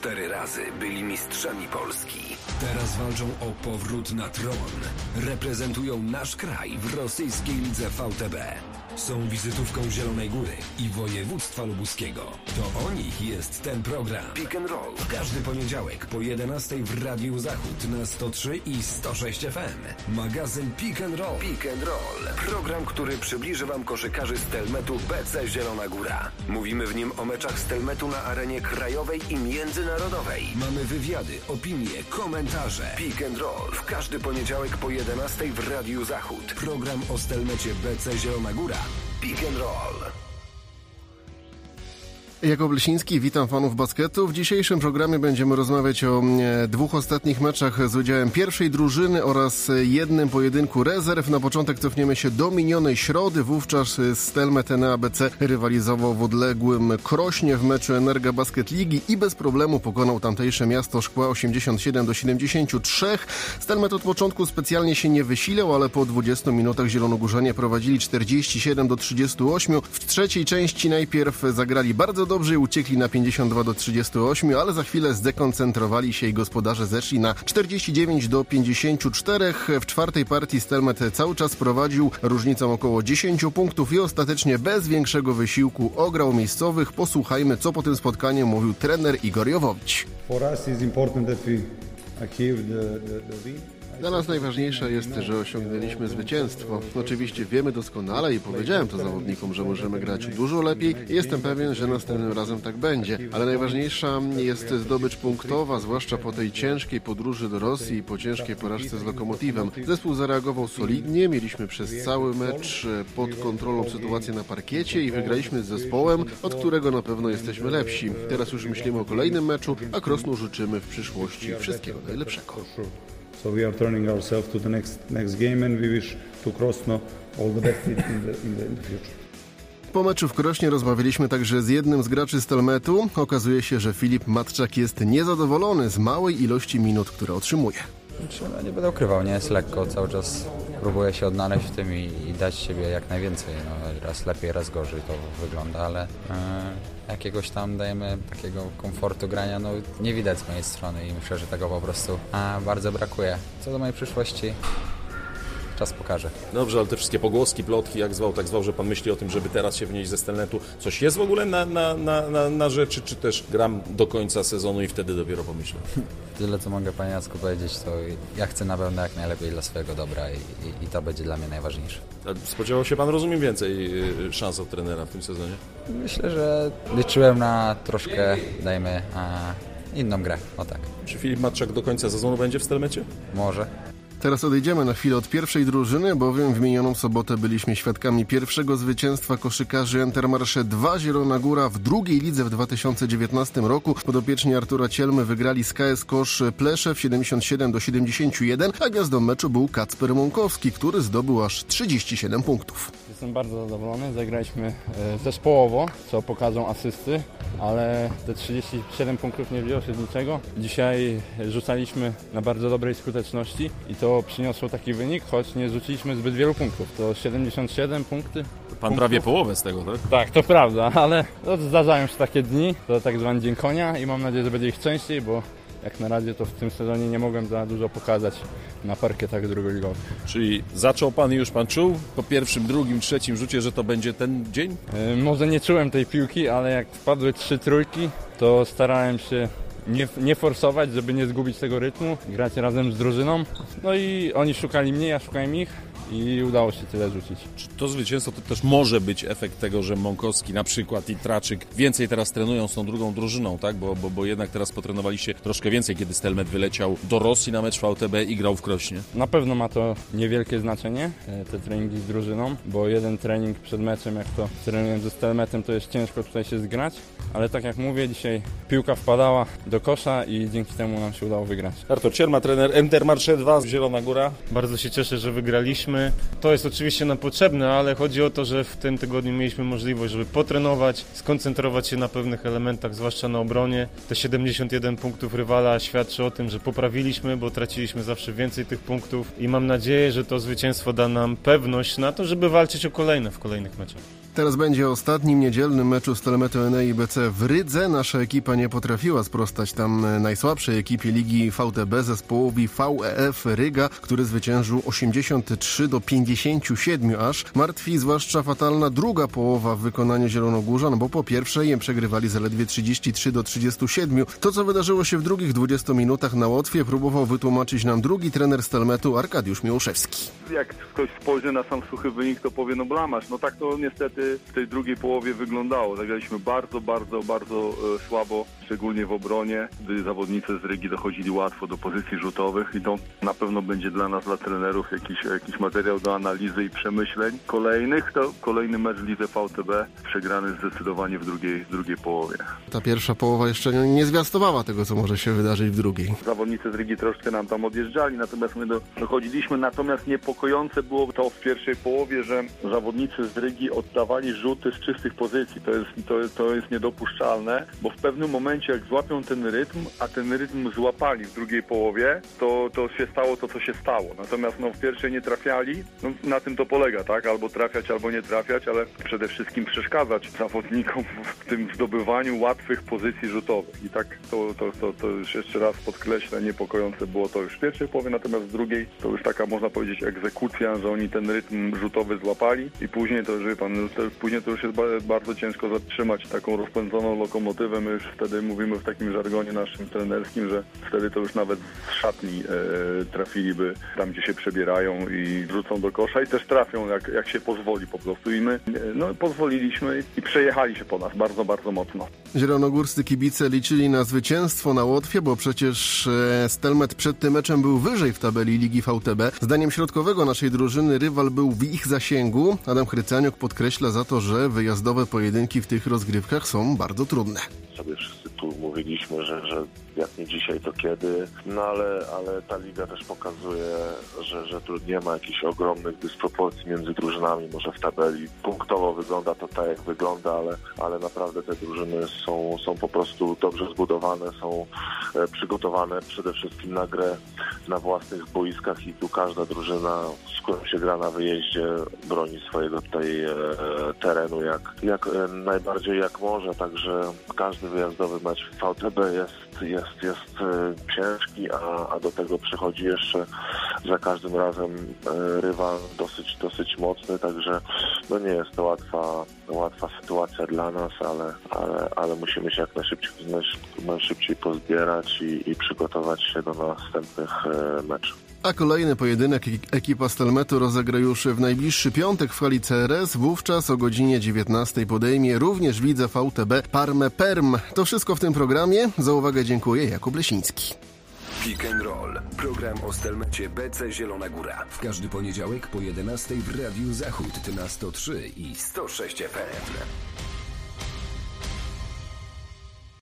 4 razy byli mistrzami Polski. Teraz walczą o powrót na tron. Reprezentują nasz kraj w rosyjskiej lidze VTB. Są wizytówką Zielonej Góry i województwa lubuskiego. To o nich jest ten program. Pick and Roll. W każdy poniedziałek po 11 w Radiu Zachód na 103 i 106 FM. Magazyn Pick and Roll. Pick and Roll. Program, który przybliży Wam koszykarzy z Telmetu BC Zielona Góra. Mówimy w nim o meczach z Telmetu na arenie krajowej i międzynarodowej. Mamy wywiady, opinie, komentarze. Pick and Roll. W każdy poniedziałek po 11 w Radiu Zachód. Program o Stelmecie BC Zielona Góra. Pick and Roll. Jakub Lesiński, witam fanów basketu. W dzisiejszym programie będziemy rozmawiać o dwóch ostatnich meczach z udziałem pierwszej drużyny oraz jednym pojedynku rezerw. Na początek cofniemy się do minionej środy. Wówczas Stelmet NABC rywalizował w odległym Krośnie w meczu Energa Basket Ligi i bez problemu pokonał tamtejsze Miasto Szkła 87-73. Stelmet od początku specjalnie się nie wysilał, ale po 20 minutach zielonogórzanie prowadzili 47-38. W trzeciej części najpierw zagrali bardzo dobrze i uciekli na 52-38, ale za chwilę zdekoncentrowali się i gospodarze zeszli na 49-54. W czwartej partii Stelmet cały czas prowadził różnicą około 10 punktów i ostatecznie bez większego wysiłku ograł miejscowych. Posłuchajmy, co po tym spotkaniu mówił trener Igor Jowowicz. Dla nas najważniejsze jest, że osiągnęliśmy zwycięstwo. Oczywiście wiemy doskonale i powiedziałem to zawodnikom, że możemy grać dużo lepiej i jestem pewien, że następnym razem tak będzie. Ale najważniejsza jest zdobycz punktowa, zwłaszcza po tej ciężkiej podróży do Rosji i po ciężkiej porażce z Lokomotywem. Zespół zareagował solidnie, mieliśmy przez cały mecz pod kontrolą sytuację na parkiecie i wygraliśmy z zespołem, od którego na pewno jesteśmy lepsi. Teraz już myślimy o kolejnym meczu, a Krosnu życzymy w przyszłości wszystkiego najlepszego. So we are turning ourselves to the next game and we wish to Krosno all the best in the future. Po meczu w Krośnie rozmawialiśmy także z jednym z graczy Stelmetu. Okazuje się, że Filip Matczak jest niezadowolony z małej ilości minut, które otrzymuje. Nie będę ukrywał, nie jest lekko, cały czas próbuję się odnaleźć w tym i dać siebie jak najwięcej. No, raz lepiej, raz gorzej to wygląda, ale jakiegoś tam dajemy takiego komfortu grania, no nie widać z mojej strony i myślę, że tego po prostu bardzo brakuje. Co do mojej przyszłości, czas pokaże. Dobrze, ale te wszystkie pogłoski, plotki, jak zwał, tak zwał, że pan myśli o tym, żeby teraz się wnieść ze Stelnetu. Coś jest w ogóle na rzeczy, czy też gram do końca sezonu i wtedy dopiero pomyślę? Tyle, co mogę panie Jacku powiedzieć, to ja chcę na pewno jak najlepiej dla swojego dobra i to będzie dla mnie najważniejsze. A spodziewał się pan, rozumiem, więcej szans od trenera w tym sezonie? Myślę, że liczyłem na troszkę, dajmy, inną grę, o tak. Czy Filip Matczak do końca sezonu będzie w Stelmecie? Może. Teraz odejdziemy na chwilę od pierwszej drużyny, bowiem w minioną sobotę byliśmy świadkami pierwszego zwycięstwa koszykarzy Intermarché 2 Zielona Góra w drugiej lidze w 2019 roku. Podopieczni Artura Cielmy wygrali z KS Kosz Pleszew 77-71, a gwiazdą meczu był Kacper Mąkowski, który zdobył aż 37 punktów. Jestem bardzo zadowolony, zagraliśmy zespołowo, co pokażą asysty, ale te 37 punktów nie wzięło się z niczego. Dzisiaj rzucaliśmy na bardzo dobrej skuteczności i to przyniosło taki wynik, choć nie rzuciliśmy zbyt wielu punktów. To 77 punktów. Pan prawie połowę z tego, tak? Tak, to prawda, ale zdarzają się takie dni, to tak zwany dzień konia i mam nadzieję, że będzie ich częściej, bo jak na razie to w tym sezonie nie mogłem za dużo pokazać na parkietach drugoligowych. Czyli zaczął pan i już pan czuł po pierwszym, drugim, trzecim rzucie, że to będzie ten dzień? Może nie czułem tej piłki, ale jak wpadły 3 trójki, to starałem się nie forsować, żeby nie zgubić tego rytmu, grać razem z drużyną. No i oni szukali mnie, ja szukałem ich i udało się tyle rzucić. Czy to zwycięstwo to też może być efekt tego, że Mąkowski na przykład i Traczyk więcej teraz trenują z tą drugą drużyną, tak? Bo jednak teraz potrenowaliście troszkę więcej, kiedy Stelmet wyleciał do Rosji na mecz VTB i grał w Krośnie. Na pewno ma to niewielkie znaczenie, te treningi z drużyną, bo jeden trening przed meczem, jak to trenuję ze Stelmetem, to jest ciężko tutaj się zgrać, ale tak jak mówię, dzisiaj piłka wpadała do kosza i dzięki temu nam się udało wygrać. Artur Cielma, trener Intermarché 2 Zielona Góra. Bardzo się cieszę, że wygraliśmy. To jest oczywiście nam potrzebne, ale chodzi o to, że w tym tygodniu mieliśmy możliwość, żeby potrenować, skoncentrować się na pewnych elementach, zwłaszcza na obronie. Te 71 punktów rywala świadczy o tym, że poprawiliśmy, bo traciliśmy zawsze więcej tych punktów i mam nadzieję, że to zwycięstwo da nam pewność na to, żeby walczyć o kolejne w kolejnych meczach. Teraz będzie o ostatnim niedzielnym meczu Stelmetu Enei BC w Rydze. Nasza ekipa nie potrafiła sprostać tam najsłabszej ekipie ligi VTB, zespołowi VEF Ryga, który zwyciężył 83-57 aż. Martwi zwłaszcza fatalna druga połowa w wykonaniu zielonogórzan, bo po pierwszej przegrywali zaledwie 33-37. To, co wydarzyło się w drugich 20 minutach na Łotwie, próbował wytłumaczyć nam drugi trener Stelmetu, Arkadiusz Miłoszewski. Jak ktoś spojrzy na sam suchy wynik, to powie, no blamaż. No tak to niestety w tej drugiej połowie wyglądało. Zagraliśmy bardzo słabo, szczególnie w obronie, gdy zawodnicy z Rygi dochodzili łatwo do pozycji rzutowych i to na pewno będzie dla nas, dla trenerów, jakiś materiał do analizy i przemyśleń kolejnych. To kolejny mecz w lidze VTB, przegrany zdecydowanie w drugiej połowie. Ta pierwsza połowa jeszcze nie zwiastowała tego, co może się wydarzyć w drugiej. Zawodnicy z Rygi troszkę nam tam odjeżdżali, natomiast my dochodziliśmy. Natomiast niepokojące było to w pierwszej połowie, że zawodnicy z Rygi oddawali rzuty z czystych pozycji. To jest niedopuszczalne, bo w pewnym momencie jak złapią ten rytm, a ten rytm złapali w drugiej połowie, to się stało to, co się stało. Natomiast w pierwszej nie trafiali, na tym to polega, tak? Albo trafiać, albo nie trafiać, ale przede wszystkim przeszkadzać zawodnikom w tym zdobywaniu łatwych pozycji rzutowych. I tak to już jeszcze raz podkreślę, niepokojące było to już w pierwszej połowie, natomiast w drugiej to już taka, można powiedzieć, egzekucja, że oni ten rytm rzutowy złapali i później to już, wie pan, później to już jest bardzo ciężko zatrzymać taką rozpędzoną lokomotywę. My już wtedy mówimy w takim żargonie naszym trenerskim, że wtedy to już nawet z szatni trafiliby tam, gdzie się przebierają i wrzucą do kosza i też trafią, jak się pozwoli po prostu. I my pozwoliliśmy i przejechali się po nas bardzo mocno. Zielonogórscy kibice liczyli na zwycięstwo na Łotwie, bo przecież Stelmet przed tym meczem był wyżej w tabeli Ligi VTB. Zdaniem środkowego naszej drużyny rywal był w ich zasięgu. Adam Chrycaniuk podkreśla za to, że wyjazdowe pojedynki w tych rozgrywkach są bardzo trudne. Sobie wszyscy tu mówiliśmy, że jak nie dzisiaj, to kiedy. No ale ta liga też pokazuje, że tu nie ma jakichś ogromnych dysproporcji między drużynami. Może w tabeli punktowo wygląda to tak, jak wygląda, ale naprawdę te drużyny są po prostu dobrze zbudowane, są przygotowane przede wszystkim na grę na własnych boiskach i tu każda drużyna, z którą się gra na wyjeździe, broni swojego tutaj terenu jak najbardziej jak może, także każdy wyjazdowy mecz w VTB jest ciężki, a do tego przychodzi jeszcze za każdym razem rywal dosyć mocny, także nie jest to łatwa sytuacja dla nas, ale musimy się jak najszybciej pozbierać i przygotować się do następnych meczów. A kolejny pojedynek ekipa Stelmetu rozegra już w najbliższy piątek w hali CRS. Wówczas o godzinie 19 podejmie również widza VTB Parmę Perm. To wszystko w tym programie. Za uwagę dziękuję. Jakub Lesiński. Pick and Roll. Program o Stelmecie BC Zielona Góra. W każdy poniedziałek po 11 w Radiu Zachód na 103 i 106 FM.